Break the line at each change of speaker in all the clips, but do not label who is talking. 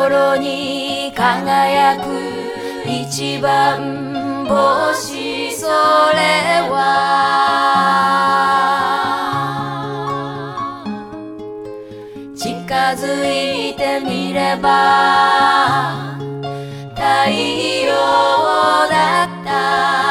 心に輝く一番星、それは近づいてみれば太陽だった。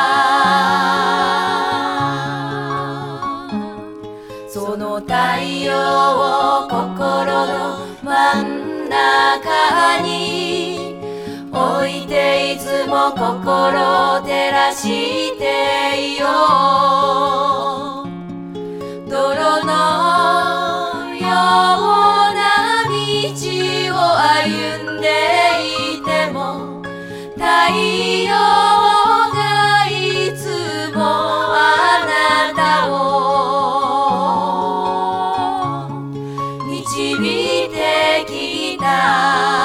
その太陽を心の真ん中に置いていつも心を照らしていよう。泥のような道を歩んでいても太陽がいつもあなたを導いてきた。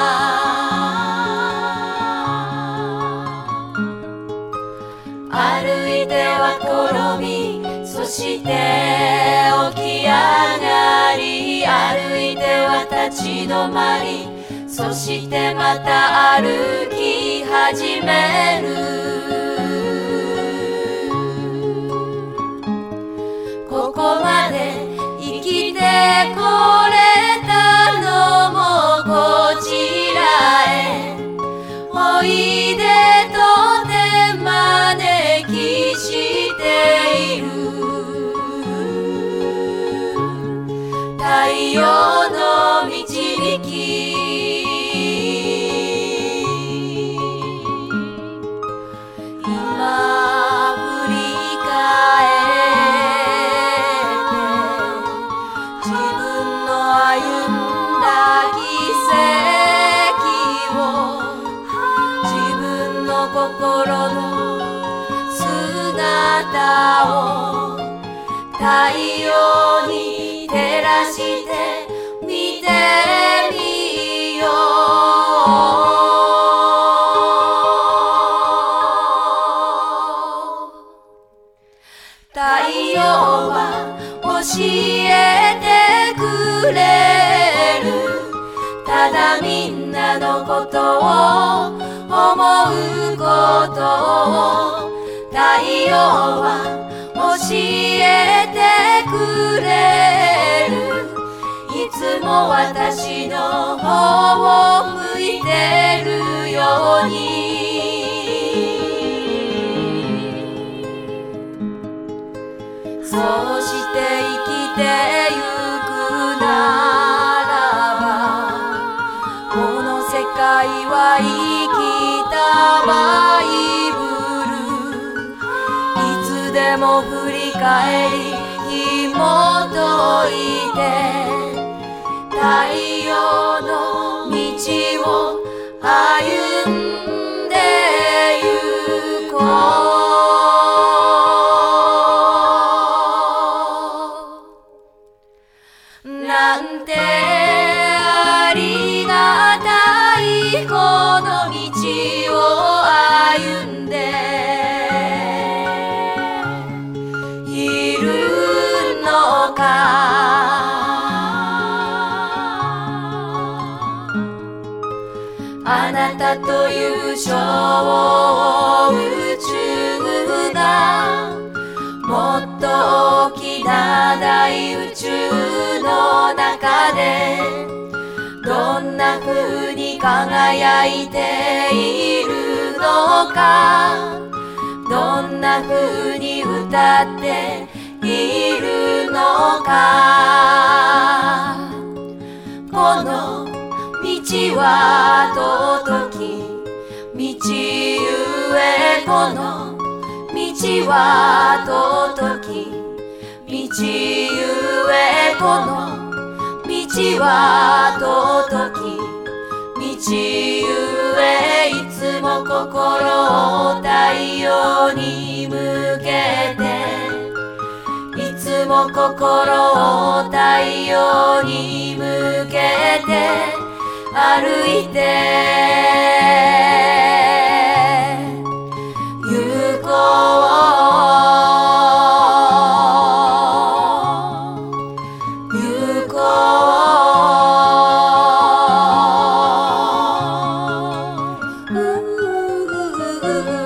歩いては転び、そして起き上がり、歩いては立ち止まり、そしてまた歩き始める。ここまで生きてこれたのもこちらへおいでとて招きしている。太陽の導き、今振り返って自分の歩んだ奇跡を、自分の心の姿を太陽に照らして見てみよう。太陽は教えてくれる。ただみんなのことを思うことを太陽は教えてくれる。いつも私の方を向いてるように。そうして生きてゆくならば、この世界は生きたバイブル。いつでも振り返り紐解いて太陽の道を歩んでゆこう。なんてありがたいこの道を歩んでいるのか。あなたという小宇宙がもっと大きな大宇宙の中でどんな風に輝いているのか、どんな風に歌っているのか。この道は尊き道ゆえ、この道は尊き道ゆえ、この道は尊き道ゆえ、いつも心を太陽に向けて、いつも心を太陽に向けて歩いてゆこう、ゆこう。 宙